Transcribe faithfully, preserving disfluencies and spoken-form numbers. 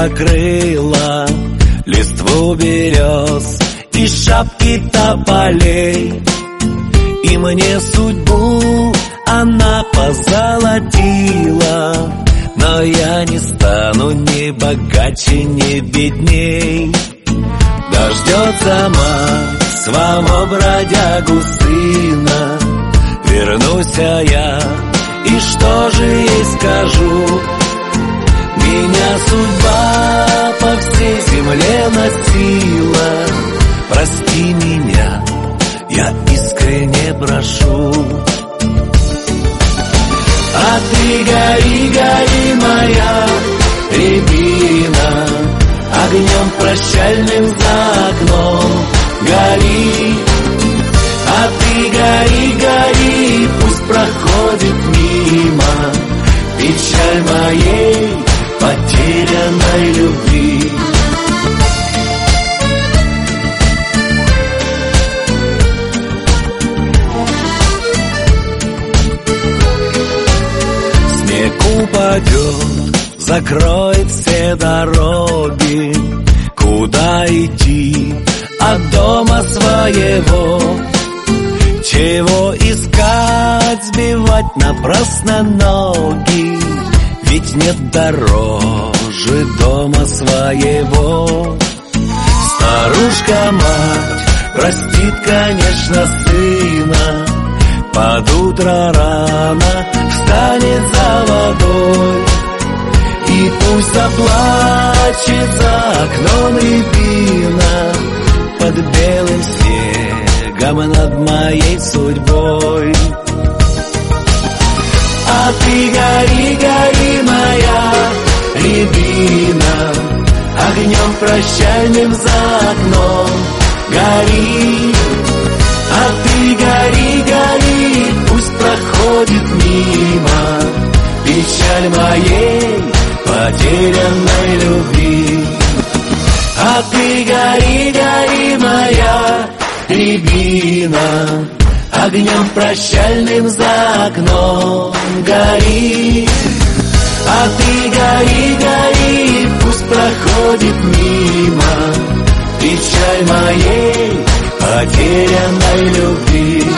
покрыла листву берез и шапки тополей. И мне судьбу она позолотила, но я не стану ни богаче, ни бедней. Дождется мать своего бродягу сына, вернусь я, и что же ей скажу? Меня судьба по всей земле носила, прости меня, я искренне прошу. А ты гори, гори, моя рябина, огнем прощальным за окном гори. А ты гори, гори, пусть проходит мимо печаль моей потерянной любви. Снег упадет, закроет все дороги. Куда идти от дома своего? Чего искать, сбивать напрасно ноги? Ведь нет дороже дома своего. Старушка-мать простит, конечно, сына, под утро рано встанет за водой. И пусть заплачет за окном рябина под белым снегом над моей судьбой. А ты гори, гори, моя рябина, огнем прощальным за окном гори. А ты гори, гори, пусть проходит мимо печаль моей потерянной любви. А ты гори, гори, моя рябина, огнем прощальным за окном гори. А ты гори, гори, пусть проходит мимо печаль моей потерянной любви.